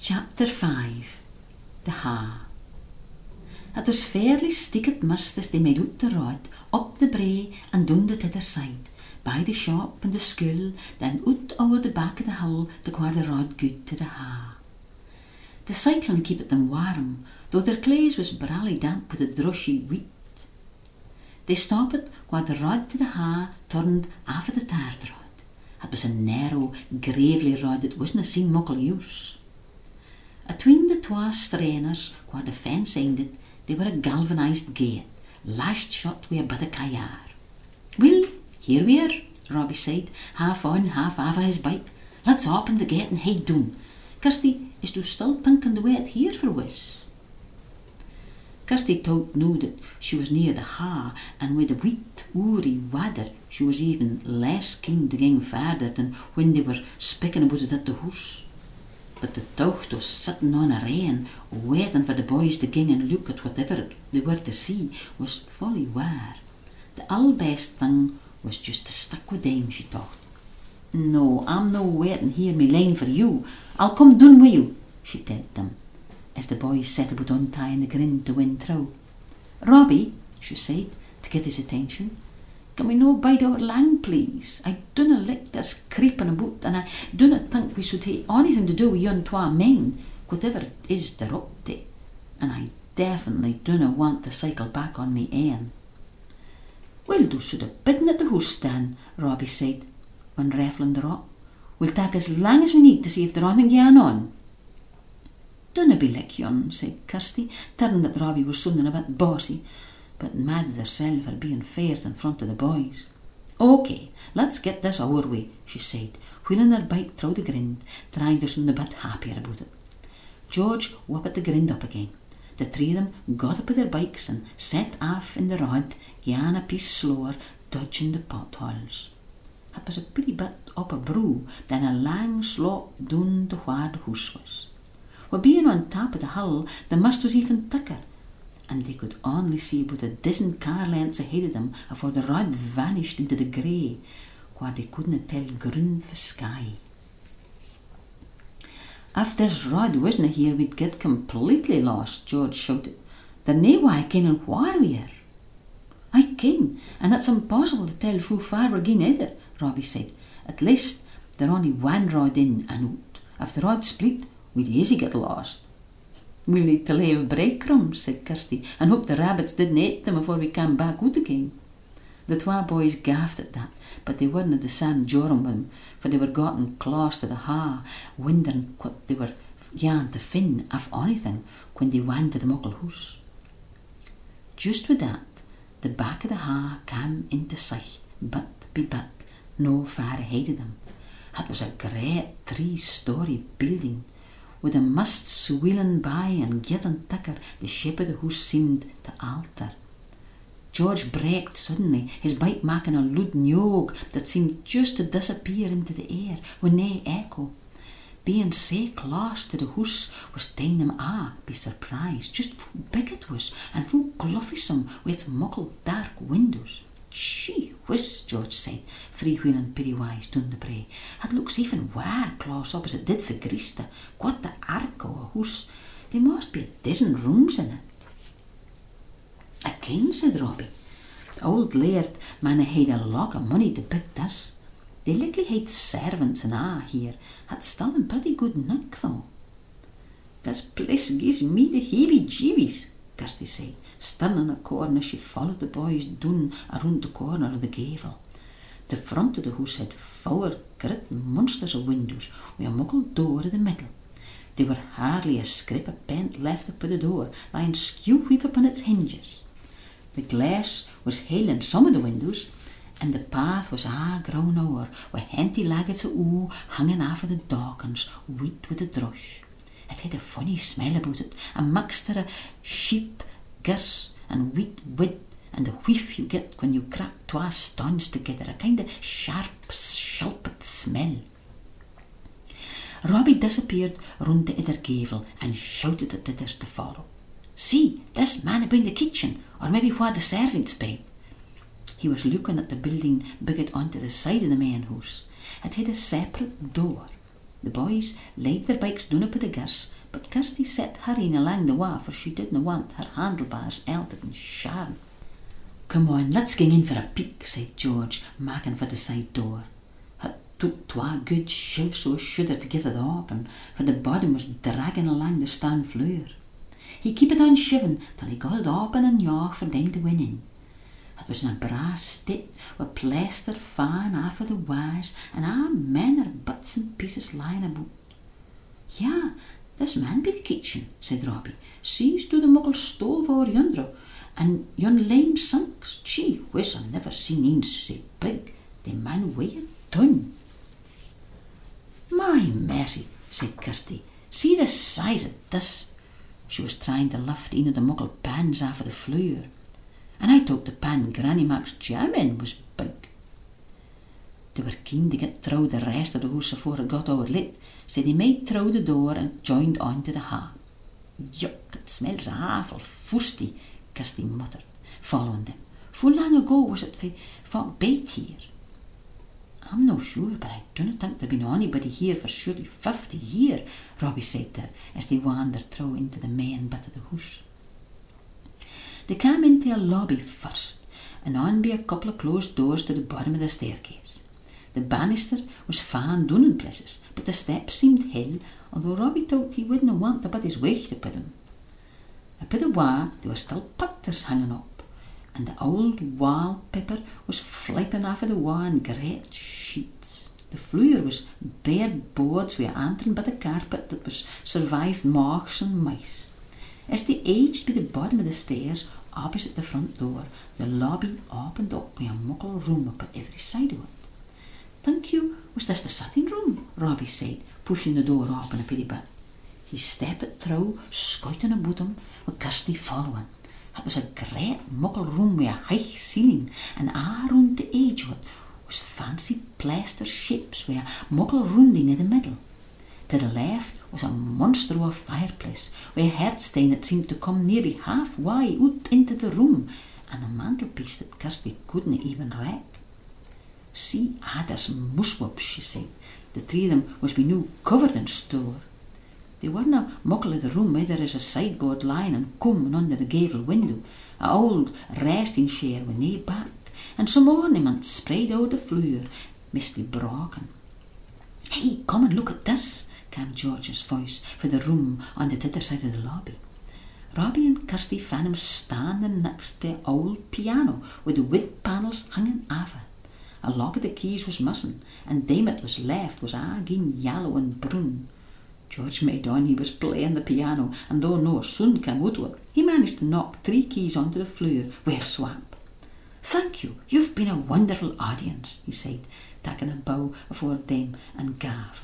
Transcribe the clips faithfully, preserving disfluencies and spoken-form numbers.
Chapter five. The Ha. It was fairly stickit mist as they made out the road, up the brae and down the t'other side, by the shop and the school, then out over the back of the hill to where the road good to the Ha. The cyclone keepit them warm, though their claes was brally damp with the drushy wheat. They stopped where the road to the Ha turned aff the tard road. It was a narrow, gravely road that wasna seen muckle use. Atween the twa strainers, where the fence ended, they were a galvanised gate, lashed shut with a bit of kayar. "Well, here we are," Robbie said, half on, half off of his bike. "Let's open the gate and head down. Kirsty, is you still thinking the way it here for was?" Kirsty thought now that she was near the Ha, and with the wheat, oory weather, she was even less keen to gang farther than when they were speaking about it at the house. But the tocht was sitting on a rain, waiting for the boys to gang and look at whatever they were to see, was fully where. The all best thing was just to stick with them, she thought. "No, I'm no waiting here me lane for you. I'll come down with you," she told them, as the boys set about untying the grin to win through. "Robbie," she said, to get his attention, "can we no bide our lang, please? I dunna like this creeping about, and I dunna think we should hae anything to do with yon twa men, whatever it is they're up to, and I definitely dunna want to cycle back on me ain." "Well, you should have bidden at the house then," Robbie said, unraffling the rope. "We'll take as long as we need to see if there's anything going on." "Dunna be like yon," said Kirsty, turning that Robbie was sounding a bit bossy, but mad at herself for being fierce in front of the boys. "OK, let's get this our way," she said, wheeling her bike through the grind, trying to sound a bit happier about it. George whipped the grind up again. The three of them got up with their bikes and set off in the road, going a piece slower, dodging the potholes. It was a pretty bit up a brow, then a long slope down to where the house was. Well, being on top of the hill, the mist was even thicker, and they could only see about a dozen car lengths ahead of them afore the road vanished into the grey, where they couldn't tell ground for sky. "If this road wasna here, we'd get completely lost," George shouted. "There's nae way kenning where we are." "I ken, and it's impossible to tell how far we're going either," Robbie said. "At least there's only one road in and out. If the road split, we'd easy get lost." "We'll need to leave breadcrumbs," said Kirsty, "and hope the rabbits didn't eat them before we came back out again." The twa boys gaffed at that, but they weren't the same jorum with them, for they were gotten close to the Ha, wondering what they were going to fin, if anything, when they went to the muckle house. Just with that, the back of the Ha came into sight, bit by bit, no far ahead of them. It was a great three-storey building. With the mist swirling by and getting thicker, the shape of the house seemed to alter. George braked suddenly, his bike making a loud nyog that seemed just to disappear into the air with no echo. Being so close to the house was taking them a by surprise, just how big it was and how gluffisome with its muckle dark windows. "Gee whiz," George said, freewheeling pennywise down the brae. "It looks even waur close up as it did for Greasta. What the ark o' a house. There must be a dozen rooms in it." "I ken," said Robbie. "The old laird man had a lot of money to pick this. They likely had servants and a' here. It's still in pretty good nick though." "This place gives me the heebie-jeebies," Kirsty said, standing in a corner as she followed the boys down around the corner of the gable. The front of the house had four great monsters of windows with a muckle door in the middle. There were hardly a scrap of paint left up at the door, lying skew-weave upon its hinges. The glass was hale in some of the windows, and the path was a grown o'er, with henty laggets of oo hanging off of the dawkins, wheat with the drush. It had a funny smell about it, a mixture of sheep, girse, and wheat wood, and the whiff you get when you crack twa stones together, a kind of sharp, shulpit smell. Robbie disappeared round the other gable and shouted at the others to follow. "See, this man about the kitchen, or maybe where the servants bide." He was looking at the building bigot onto the side of the main house. It had a separate door. The boys laid their bikes down up at the girse, but Kirsty set hurrying along the wa, for she didn't want her handlebars elted and sharn. "Come on, let's gang in for a peek," said George, making for the side door. It took twa good shivs o' shudder to get it open, for the bottom was dragging along the stone floor. He kept it on shiving till he got it open and yaw for them to win in. It was in a brass step with plaster fan off of the walls and all manner of bits and pieces lying about. "Yeah, this man be the kitchen," said Robbie. "Sees to the muckle stove over yonder, and yon lame sinks. Gee whiz, I've never seen een so big. The man weigh a ton." "My mercy," said Kirsty, "see the size of this." She was trying to lift een of the muckle pans off of the floor. "And I thought the pan Granny Mac's jam in was big." They were keen to get through the rest of the house before it got overlit, so they made through the door and joined on to the ha. "Yuck, it smells awful fusty," Kirsty muttered, following them. "How long ago was it for folk bait here?" "I'm no sure, but I don't think there's been anybody here for surely fifty year," Robbie said to her as they wandered through into the main bit of the house. They came into a lobby first, and on by a couple of closed doors to the bottom of the staircase. The banister was fine down in places, but the steps seemed hill, although Robbie thought he wouldn't want to put his weight to put them. Up at the wall there were still pictures hanging up, and the old wallpaper was flipping off of the wall in great sheets. The floor was bare boards with anything but a carpet that was survived moths and mice. As they aged by the bottom of the stairs opposite the front door, the lobby opened up with a muckle room up at every side of it. "Think you, was this the sitting room?" Robbie said, pushing the door open a pretty bit. He stepped through, scouting about him, with Kirsty following. It was a great muckle room with a high ceiling, and all round the edge of it was fancy plaster shapes with a muckle rounding in the middle. To the left was a monster of a fireplace with a hearthstone that seemed to come nearly halfway out into the room, and a mantelpiece that Kirsty couldn't even rack. "See ah, this muswups," she said. The three of them was be new covered in store. They weren't muckle of the room either as a sideboard lying and coming under the gable window, a old resting chair with nae back, and some ornaments spread over the floor, misty broken. "Hey, come and look at this," came George's voice for the room on the other side of the lobby. Robbie and Kirsty found him standing next to the old piano with the wood panels hanging off it. A lock of the keys was missing, and them it was left was agin yellow and brown. George made on he was playing the piano, and though no sound came out of it, he managed to knock three keys onto the floor with a swap. "Thank you, you've been a wonderful audience," he said, taking a bow before them and gaffing.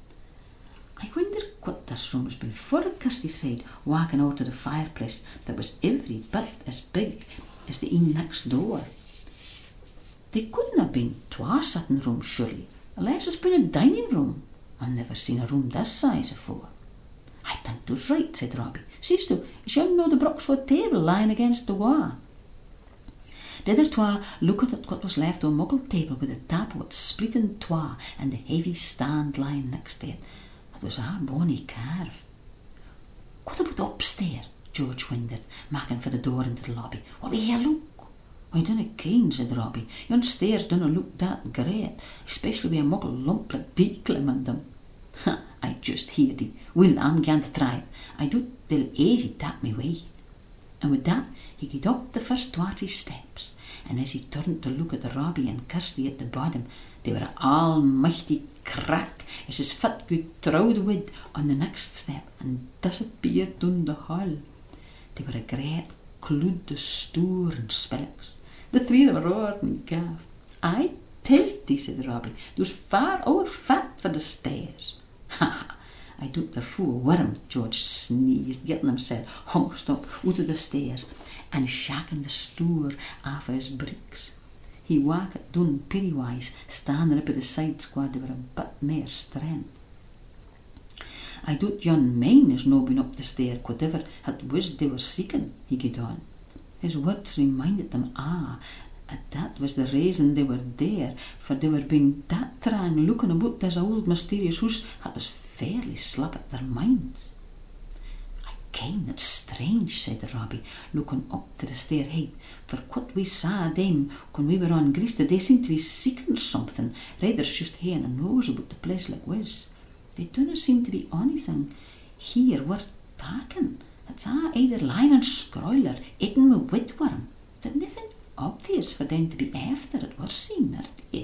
"I wonder what this room has been for," Kirsty said, walking over to the fireplace that was every bit as big as the inn next door. "They couldn't have been twa sitting rooms, surely, unless it's been a dining room. I've never seen a room this size afore." "I think thou's right," said Robbie. "Sees to, is yon no the Bruxwood table lying against the wall?" The other twa looked at what was left of a muckle table with the top of it split in twa and the heavy stand lying next to it. It was a bonny carve. "What about upstairs?" George wondered, making for the door into the lobby. "What we hear look?" "I dunna ken," said Robbie. "Yon stairs dunna look that great, especially with a muckle lump like thee climbing them." "Ha, I just hear thee. Well, I'm going to try it. I do they'll easy tap me weight." And with that he got up the first twenty steps, and as he turned to look at Robbie and Kirsty at the bottom, they were almighty crack as his foot got through the wood on the next step and disappeared down the hall. They were a great cloud of stoor and spillocks. The three of them roared and gaffed. "I tell thee," said Robbie, "those far over fat for the stairs." "Ha ha, I don't they're full of worm," George sneezed, getting himself hunched up out of the stairs and shaking the stoor off of his bricks. He walked down periwise, standing up at the side squad with a bit more strength. "I doubt yon mine has no been up the stair, whatever it was they were seeking," he got on. His words reminded them ah And that was the reason they were there, for they were being that trang looking about this old mysterious house that was fairly slap at their minds. I ken it's strange, said Robbie, looking up to the stairhead, for what we saw them when we were on Greasta, they seemed to be seeking something, rather just haeing a nose about the place like whiz. They dunna seem to be anything here worth talking. It's a either lying and scroiler, eating with whitworm. There's nothing obvious for them to be after it were seen, are they?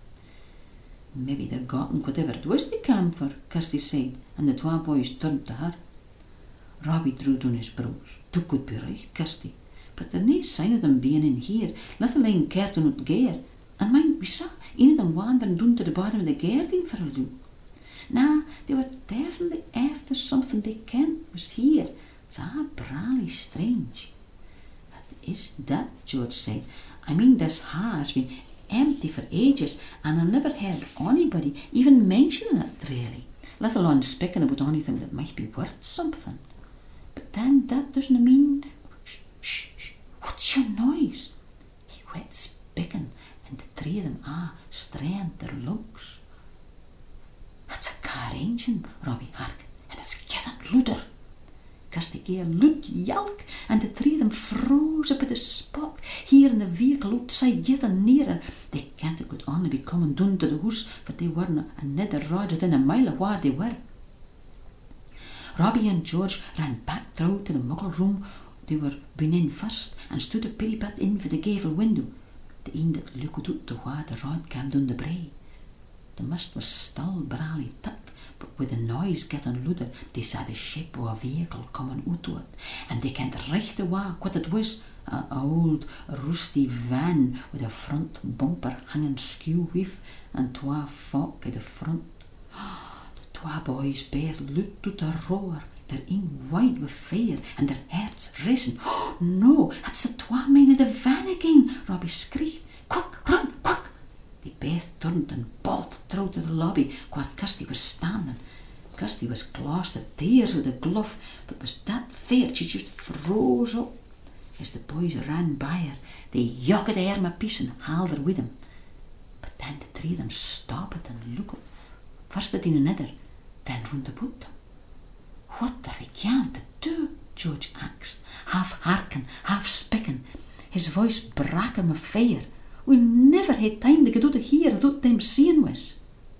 Maybe they're gotten whatever it was they came for, Kirsty said, and the twa boys turned to her. Robbie drew down his brows. Thou could be right, Kirsty, but there's no sign of them being in here, let alone carting out gear. And mind, we saw een of them wandering down to the bottom of the garden for a look. Nah, they were definitely after something they kent was here. It's a brawly strange. What is that? George said. I mean, this has been empty for ages, and I never heard anybody even mentioning it really, let alone speaking about anything that might be worth something. But then that doesn't mean... Shh, shh, shh. What's your noise? He went speaking, and the three of them ah strained their looks. That's a car engine, Robbie harkened, and it's getting louder. Kirsty gave a loud yelk, and the three of them froze up at the spot, hearing the vehicle outside getting nearer. They kent it could only be coming down to the house, for they weren't another rod within a mile of where they were. Robbie and George ran back through to the muggle room they were been in first, and stood a pretty bit in for the gable window, the end that looked out to where the rod came down the brae. The mist was still brawly thick, but with the noise getting louder, they saw the shape of a vehicle coming out of it, and they kent right away what it was, an old rusty van with a front bumper hanging skew with, and twa folk at the front. The twa boys bare looked out a roar, their een wide with fear, and their hearts racing. Oh, no, it's the twa men in the van again, Robbie screamed. Quick, run, quick! They both turned and bolted through to the lobby where Kirsty was standing. Kirsty was close to tears with a glove, but was that fair she just froze up. As the boys ran by her, they jogged her my piece and hauled her with them. But then the three of them stopped and looked, first at another, then round about them. What are we going to do? George asked, half harking, half speaking. His voice braken with fear. We never had time to get out of here without them seeing us.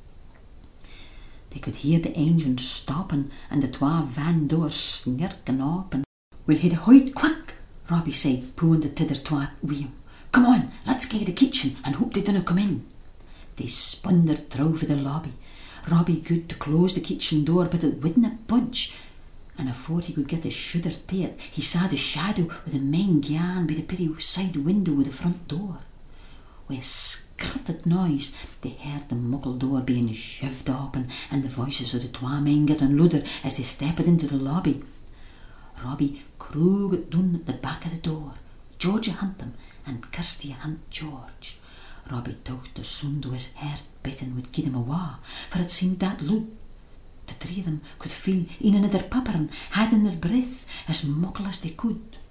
They could hear the engine stopping and the twa van doors snirking open. We'll head hide quick, Robbie said, pulling the tither twa wheel. Come on, let's get to the kitchen and hope they dunna come in. They spundered through for the lobby. Robbie good to close the kitchen door, but it wouldn't budge. And afore he could get his shudder to it, he saw the shadow of the men gone by the pretty side window of the front door. With a scratted noise, they heard the muckle door being shoved open and the voices of the twa men getting louder as they stepped into the lobby. Robbie crooged down at the back of the door. George hunt him and Kirsty hunt George. Robbie thought the sound of his heart beating would get him awa, for it seemed that loud. The three of them could feel een another pappering, hiding their breath as muckle as they could.